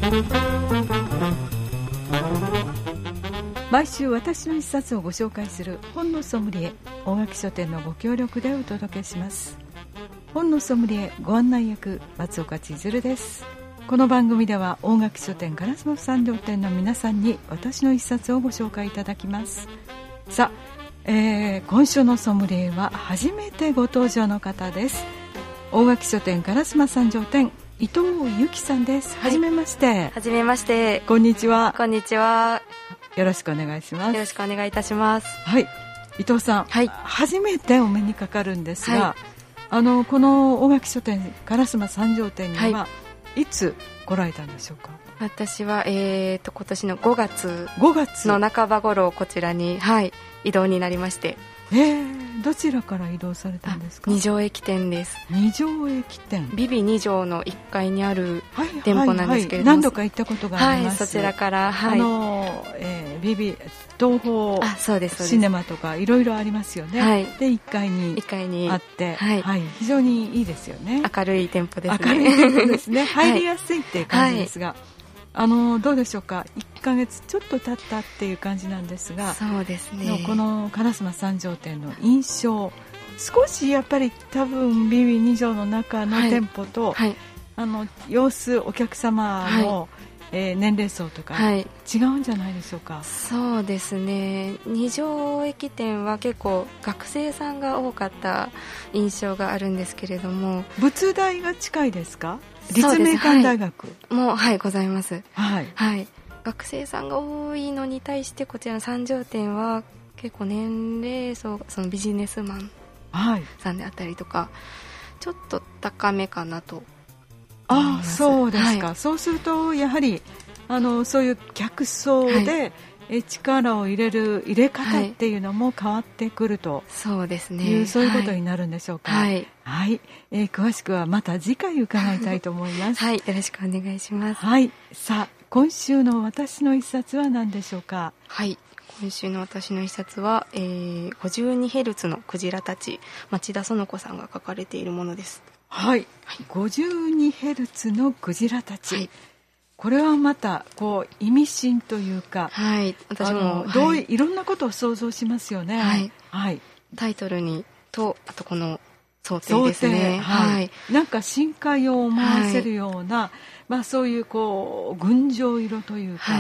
毎週私の一冊をご紹介する本のソムリエ、大垣書店のご協力でお届けします。本のソムリエご案内役、松岡千鶴です。この番組では大垣書店烏丸三条店の皆さんに私の一冊をご紹介いただきます。さあ、今週のソムリエは初めてご登場の方です。大垣書店烏丸三条店伊藤由紀さんです。はじめまして。 はじめまして。 こんにちは。 こんにちは。 よろしくお願いします。 よろしくお願いいたします。 はい、伊藤さん、 はい、 初めてお目にかかるんですが、 はい、 この大垣書店烏丸三条店には、はい、いつ来られたんでしょうか？ 私は、今年の5月の半ば頃こちらに、はい、移動になりまして。 どちらから移動されたんですか？ 二条駅店です。 二条駅店、 ビビ二条の1階にある店舗なんですけれども、 何度か行ったことがあります。 はい、そちらから、はい、 ビビ東宝シネマとかいろいろありますよね。はい、で1階にあって、はいはい、非常にいいですよね。 明るい店舗ですね。 明るい店舗ですね。入りやすいっていう感じですが、どうでしょうか。1ヶ月ちょっと経ったっていう感じなんですが、 そうですね、 この烏丸三条店の印象、少しやっぱり多分ビビ二条の中の店舗と、はいはい、様子、お客様の、はい、年齢層とか、はい、違うんじゃないでしょうか？ そうですね、二条駅店は結構学生さんが多かった印象があるんですけれども。 仏大が近いですか？立命館大学、 はい、もう、はい、ございます、 はいはい、学生さんが多いのに対してこちらの三条店は結構年齢層、そのビジネスマンさんであったりとか、はい、ちょっと高めかなと思います。 そうですか、 はい、 そうするとやはりそういう客層で、はい、力を入れ方っていうのも変わってくると、 そうですね、 そういうことになるんでしょうか？はい、はい、詳しくはまた次回伺いたいと思いますはい、よろしくお願いします。 はい、さあ今週の私の一冊は何でしょうか？ はい、今週の私の一冊は、52ヘルツのクジラたち、町田園子さんが書かれているものです。 はい、はい、52ヘルツのクジラたち、はい、これはまたこう意味深というか、 はい、私もいろんなことを想像しますよね。 はいはい、 タイトルにと、あとこの想定ですね。 はいはい、なんか深海を思わせるような、はい、そういうこう群青色というか、はい、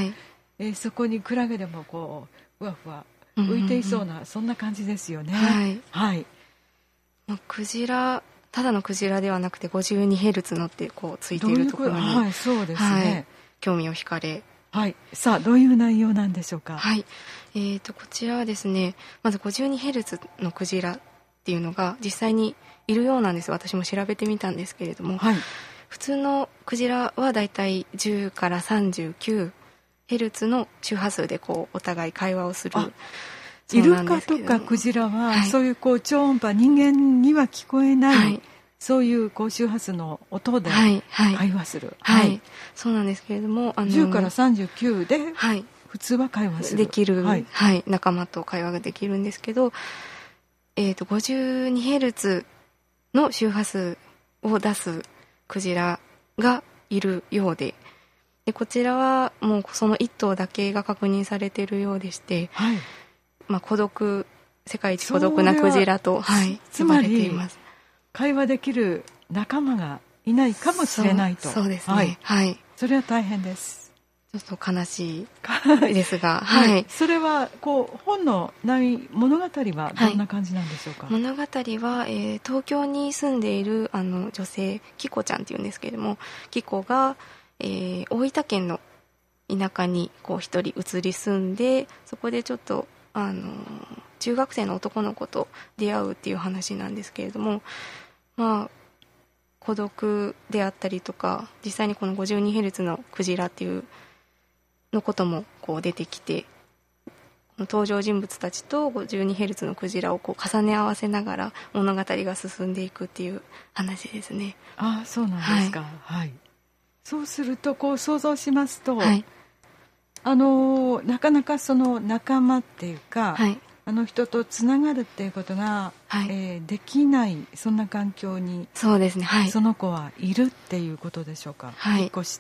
そこにクラゲでもこうふわふわ浮いていそうな、そんな感じですよね。 はいはい、 クジラ、ただのクジラではなくて52ヘルツのってこうついているところに、 はい、そうですね、 はい、興味を惹かれ、 はい、さあどういう内容なんでしょうか？ はい、こちらはですね、まず52ヘルツのクジラっていうのが実際にいるようなんです。私も調べてみたんですけれども、はい、普通のクジラはだいたい10から39ヘルツの周波数でこうお互い会話をする。 イルカとかクジラは、はい、そういうこう超音波、人間には聞こえない、はい、そういうこう周波数の音で会話する、 はいはいはい、そうなんですけれども、 10から39で普通は会話する、 できる、はいはい、仲間と会話ができるんですけど、52ヘルツの周波数を出すクジラがいるようで、こちらはもうその1頭だけが確認されているようでして、はい、孤独、世界一孤独なクジラと、はい、呼ばれています。 会話できる仲間がいないかもしれないと。 そうですね、はいはい、 それは大変です。 ちょっと悲しいですが、 はいはい、それはこう本の物語はどんな感じなんでしょうか？ はい、物語は、東京に住んでいる女性、キコちゃんっていうんですけれども、キコが、大分県の田舎にこう一人移り住んで、そこでちょっと中学生の男の子と出会うっていう話なんですけれども、孤独であったりとか、実際にこの 52Hz のクジラっていうのこともこう出てきて、登場人物たちと 52Hz のクジラをこう重ね合わせながら物語が進んでいくっていう話ですね。 ああ、そうなんですか。はい、そうするとこう想像しますと、はい、なかなかその仲間っていうか、はい、人とつながるっていうことが、はいできない、そんな環境に、 そうですね、はい、 その子はいるっていうことでしょうか？はい、引っ越して。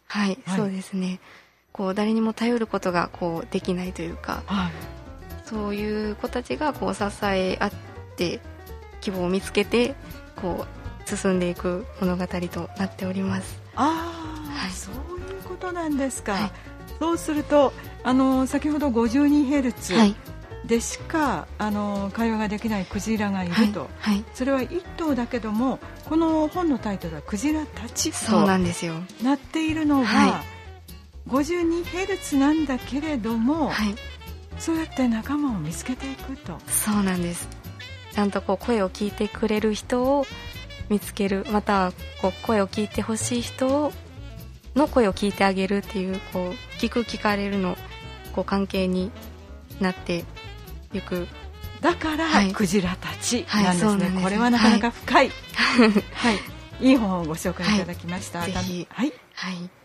はい、そうですね。こう誰にも頼ることがこうできないというか、そういう子たちがこう支え合って希望を見つけてこう進んでいく物語となっております。 そういうことなんですか。そうすると先ほど 52Hz でしか会話ができないクジラがいると、それは1頭だけども、この本のタイトルはクジラたちとなっているのは、52Hz なんだけれども、そうやって仲間を見つけていくと。 そうなんです。ちゃんとこう声を聞いてくれる人を見つける、またはこう声を聞いてほしい人の声を聞いてあげるっていう、こう聞く聞かれるのこう関係になっていく。 だから、クジラたちなんですね。これはなかなか深い、いい本をご紹介いただきました。 ぜひ。